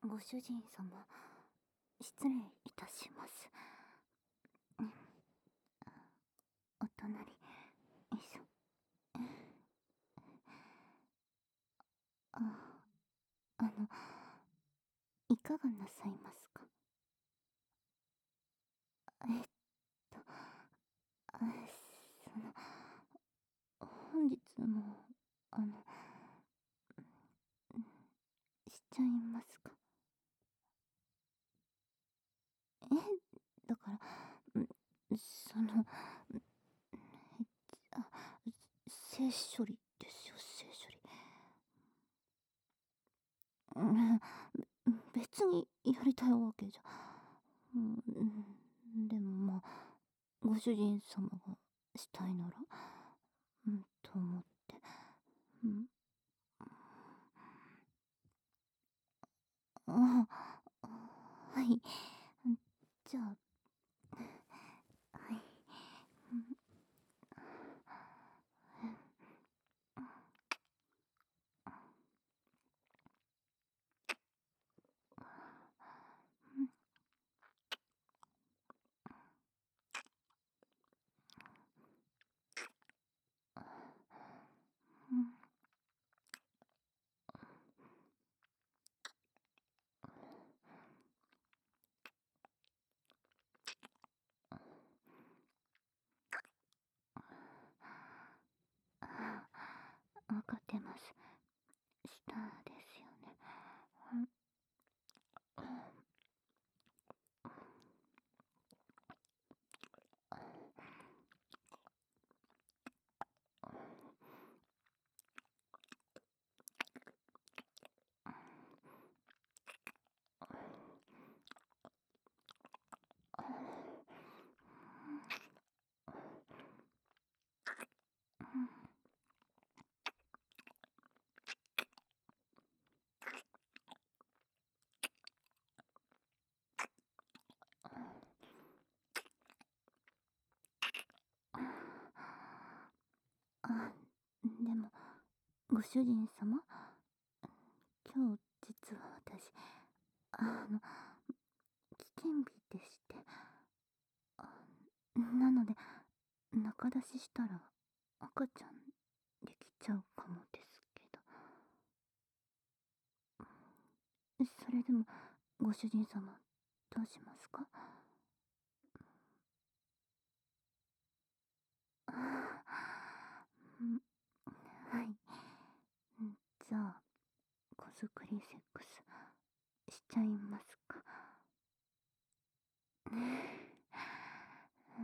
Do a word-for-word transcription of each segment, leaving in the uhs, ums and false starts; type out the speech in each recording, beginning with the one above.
ご主人様、失礼いたします。お隣、よいしょ。あ、あの、いかがなさいますか？えっと、あ、その、本日も、あの、しちゃいますか？え、だから、ん、その、あ、性処理ですよ、性処理。うん、別にやりたいわけじゃ。うん、でもまあ、ご主人様がしたいなら、うん、と思って。うん。ああ、はい。じゃあ、はい。うん、うん、わかってます。下ですよね。うん、あ、でも、ご主人様、今日実は私、あの、危険日でして、あ、なので、中出ししたら赤ちゃんできちゃうかもですけど。それでも、ご主人様、どうしますか？あー、うん、はい。んじゃあ、子作りセックスしちゃいますか？うん、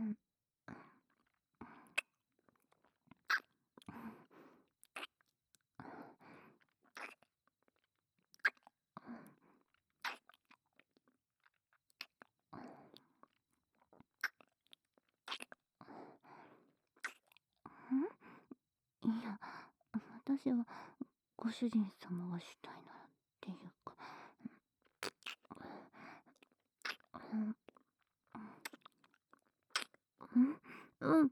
いや、私はご主人様がしたいならっていうか、うん、うん、うん、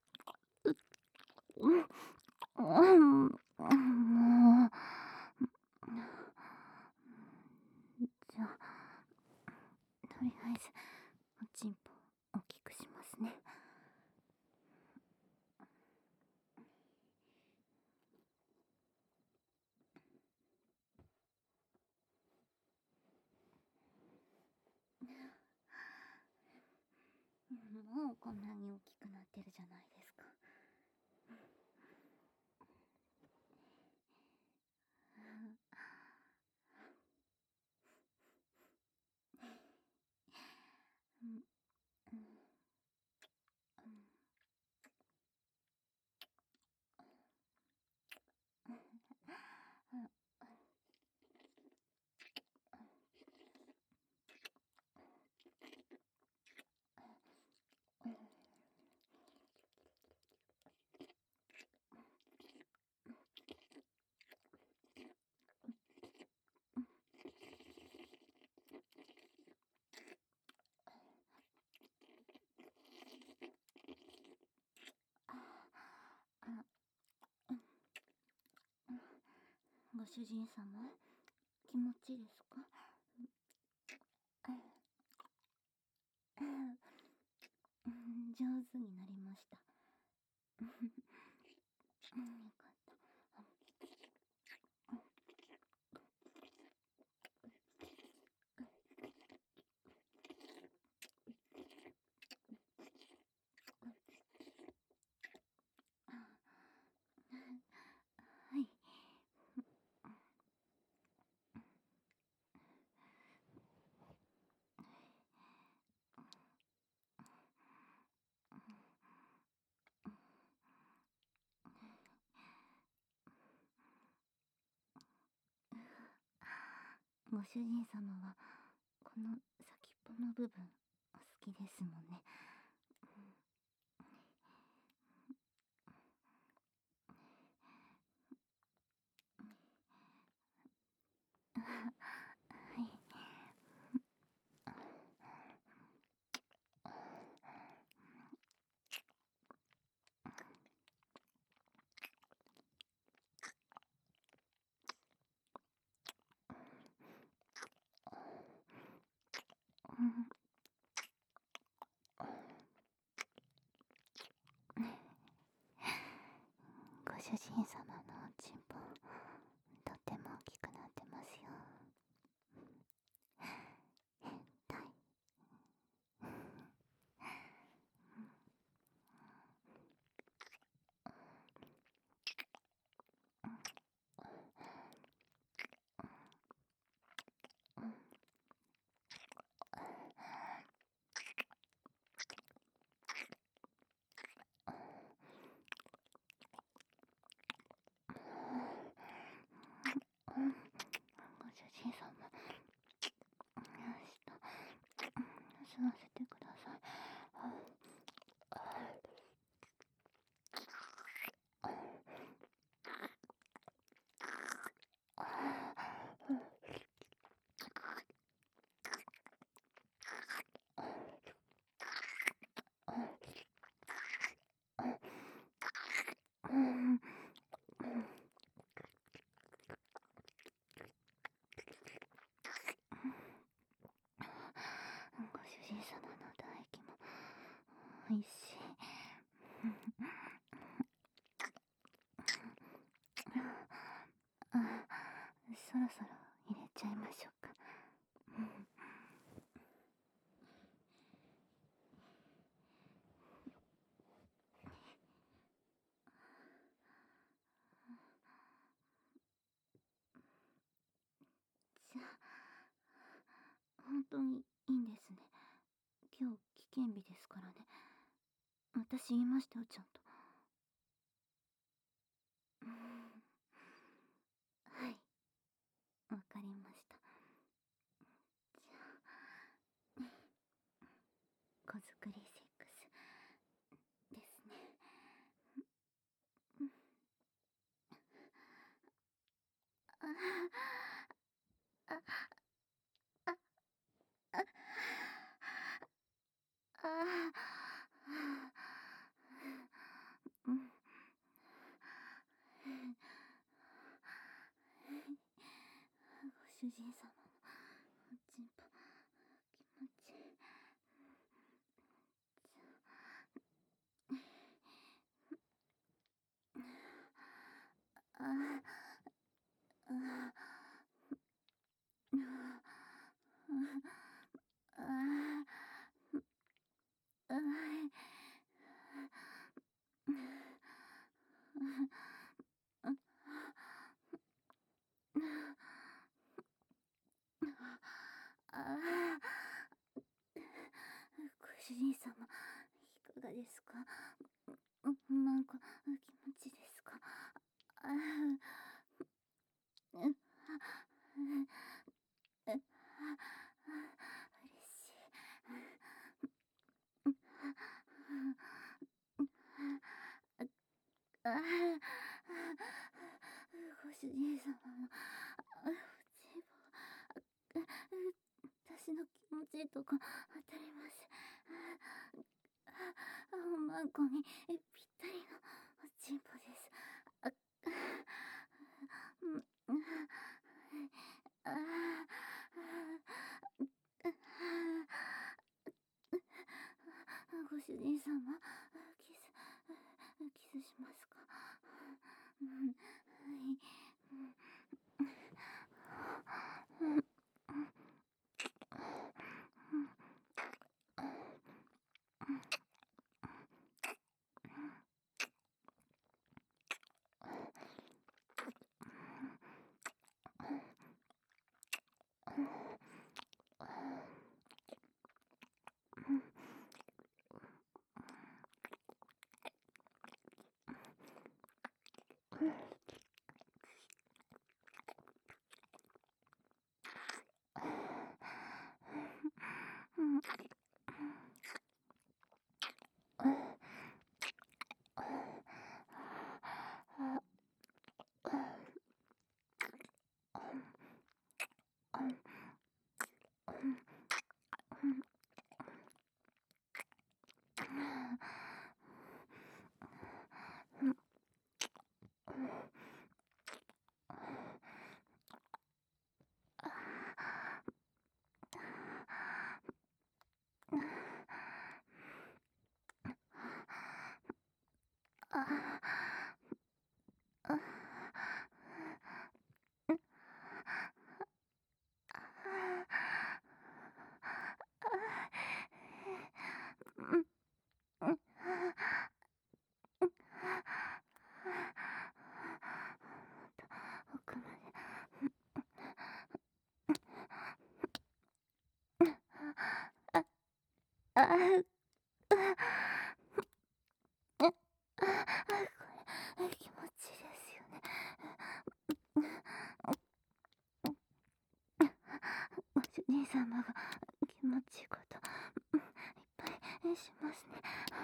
うん、うん、もう、じゃあ、とりあえず、おちんぽ大きくしますね。もうこんなに大きくなってるじゃないですか。うん、うん、あ、ご主人様、気持ちいいですか？ うん、上手になりました。うん、よかった。はい。ご主人様はこの先っぽの部分お好きですもんね。はい。うん、ご主人様のおちんぽとっても大きくなってますよ。変態。うん、ご主人様、よしと吸わせてください。うん、ご主人様の唾液もおいしい。あ、そろそろ入れちゃいましょうか。うん、じゃあ、本当にいいんですね。今日危険日ですからね。私言いましたよ、ちゃんと。うん、はい、わかりました。じゃあ、子作りセックスですね。うん、ああ、あ、あ、あ、うん、ご主人様のおちんぽ気持ちいい。ああ、ああ、ああ、ああ、ご主人様、いかがですか？うん、なんか気持ちいいですか？ああ、うん、嬉しい。ああ、ご主人様のおちんぽ、私の気持ちいいとこ当たります。青マンコにぴったりのおちんぽです。あ、うん、ああ、 人様、キス、キスしますか？うん、はい。うん、うん、うん、奥まで。あ、あ、あ、これ、気持ちいいですよね。ご主人様が気持ちいいこといっぱいしますね。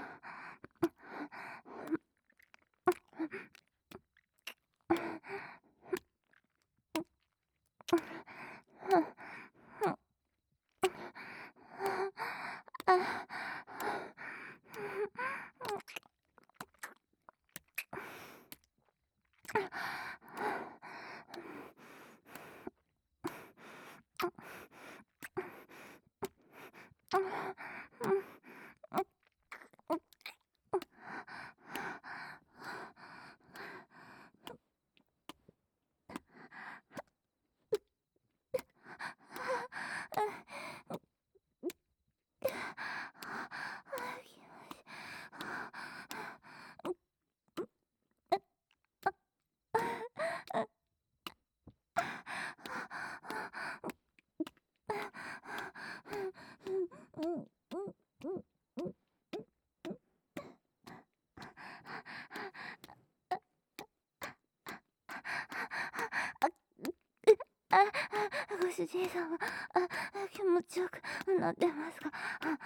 あ、ご主人様、あ、気持ちよくなってますか？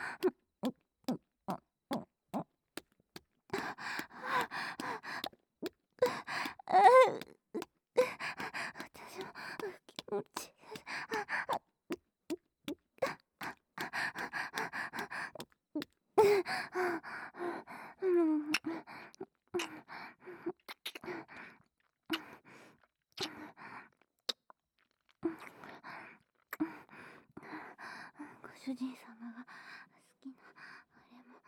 私も気持ちいい。ご主人様が好きなあれも。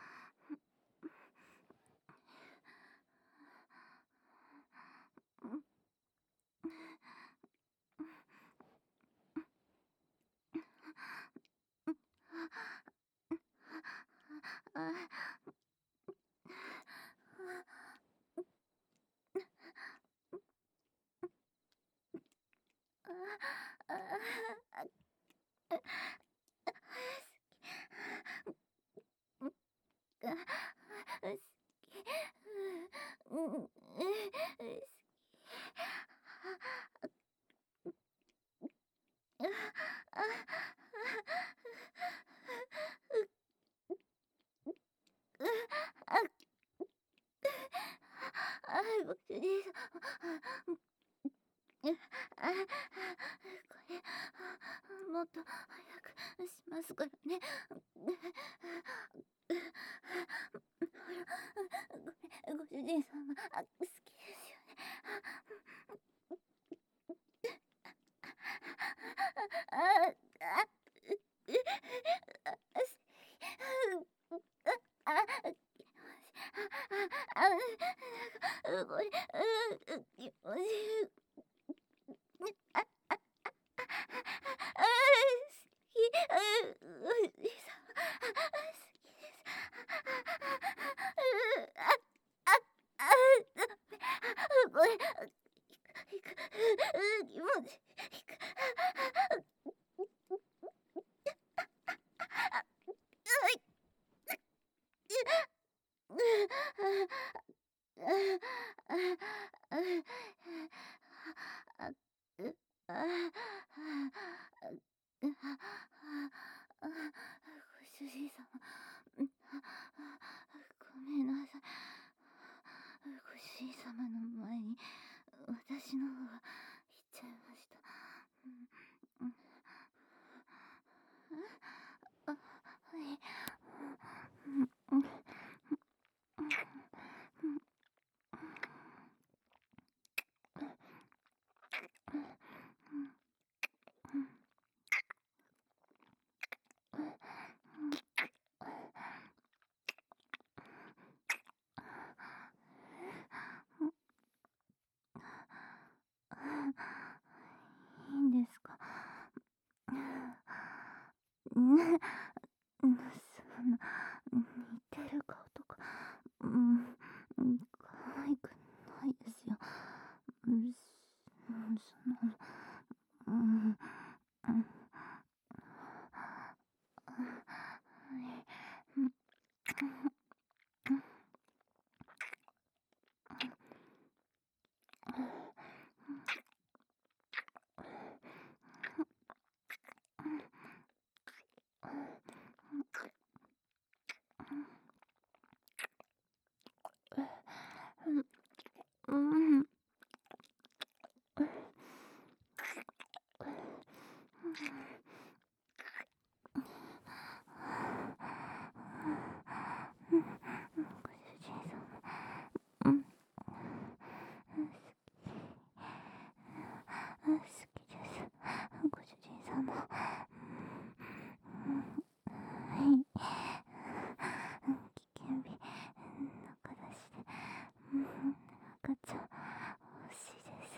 ご主人様、あ、これ、もっと早くしますからね。ごご主人様、あ、好きですよね。あ、あ、あ、あ、あ、 うこれ、うう気持ちいい。あ、あ、あ、あ、あ、好き、う、おじさま、好きです。う、あ、あ、あ、う、これ、う、気持ちいい。ご主人様、ごめんなさい。ご主人様の前に私の方が行っちゃいました。うん、あ、はい。うん、いいんですか？うん、そんな、似てる顔とか、うん、可愛くないですよ。うん、そんな、うん、うん、うん、うん、うん、ご主人様、うん、好きです。ご主人様。はい。危険日、中出しで、赤ちゃん、欲しいです。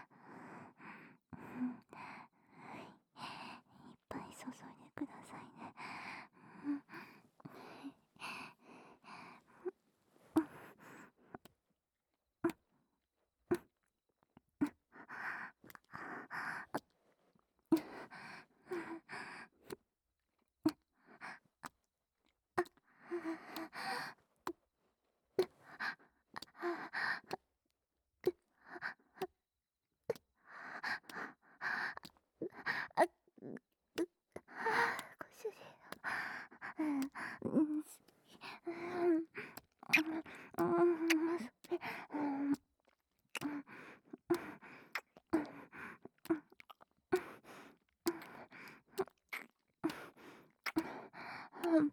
はい。いっぱい注いでくださいね。あ、ご主人様。うん、うん、うん、うん、それ、うん、うん、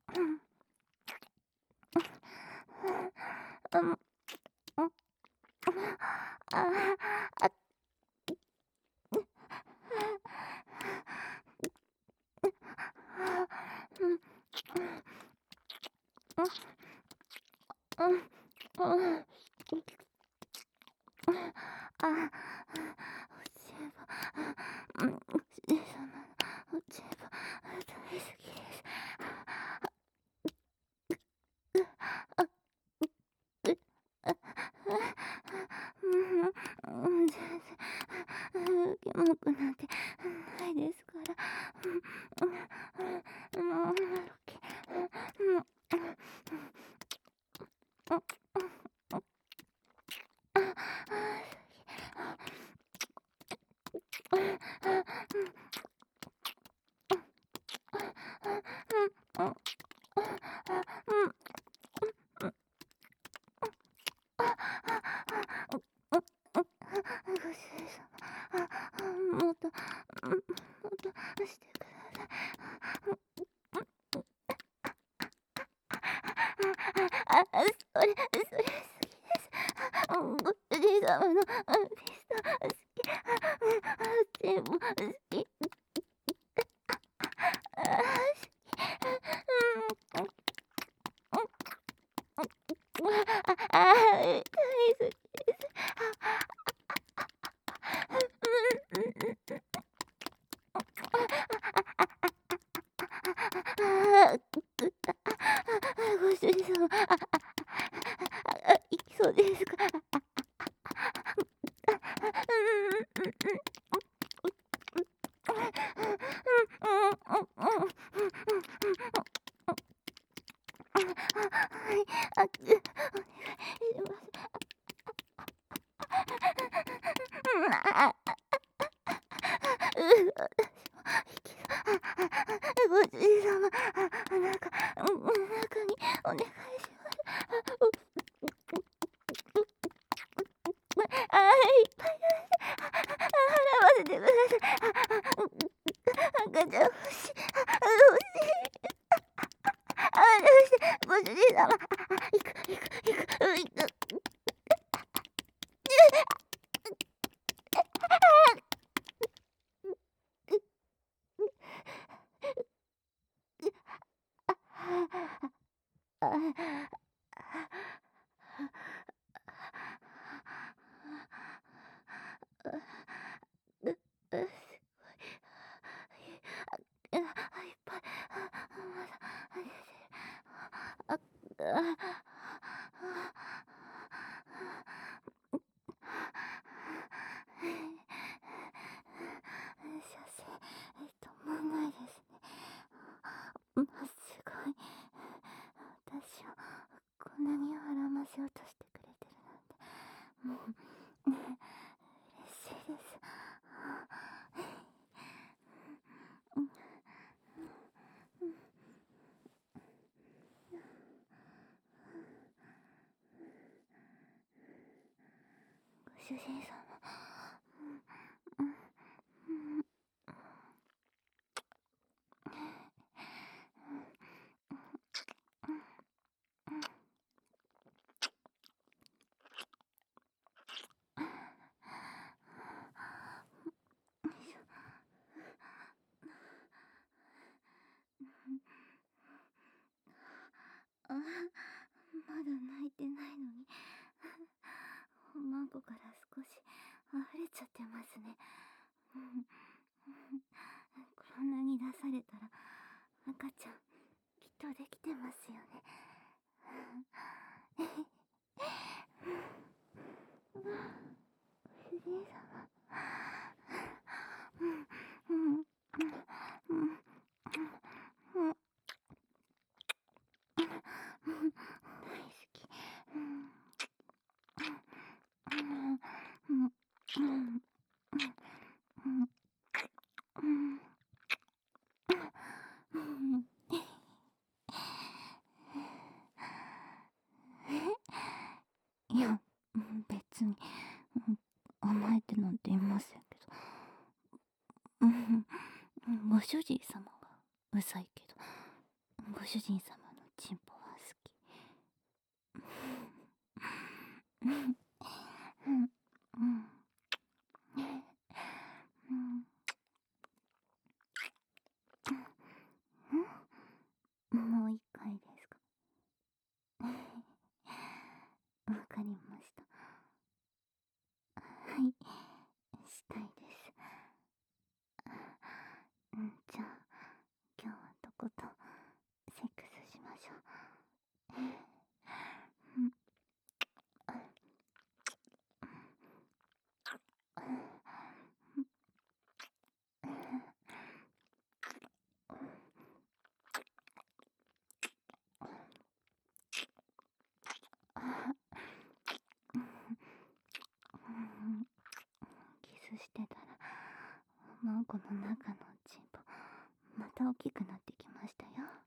うん、あ、あ、うん、うん、うん、あ、おちえば、うん、ご主人様のおちえば、大好きです。うん、全然、キモくなんてないですから。うん、もう、ロケ、うん、ご主人様、もっと、もっとしてください。あ、それ、それ好きです。ご主人様のピスタ好き。うちも好き。あ、 息が、ご主人様、中、中にお願いします。あ、いっぱい払わせてください。赤ちゃん欲しい。欲しい。あ、どうして、ご主人様。行く、行く、行く、行く。いっぱい、あ、あ、射精、止まんないですね。ま、すごい。私をこんなに笑ませようとしてくれてるなんて、もう、ね、嬉しいです。ご主人様。あ、まだ泣いてないのに、おまんこから少し溢れちゃってますね。こんなに出されたら赤ちゃんきっとできてますよね。主人様。うんうんうんうん大好き。うんうんうんうんうんいや、別に、甘えてなんていませんけど。うん、ご主人様はうざいけど、ご主人様のチンポは好き。うん、うん、うん、うん、もう一回ですか。わかりました。はい、したいです。うん、じゃあ、今日はとことんセックスしましょう。うん、キスしてたら、マンコの中のチンポ、また大きくなってきましたよ。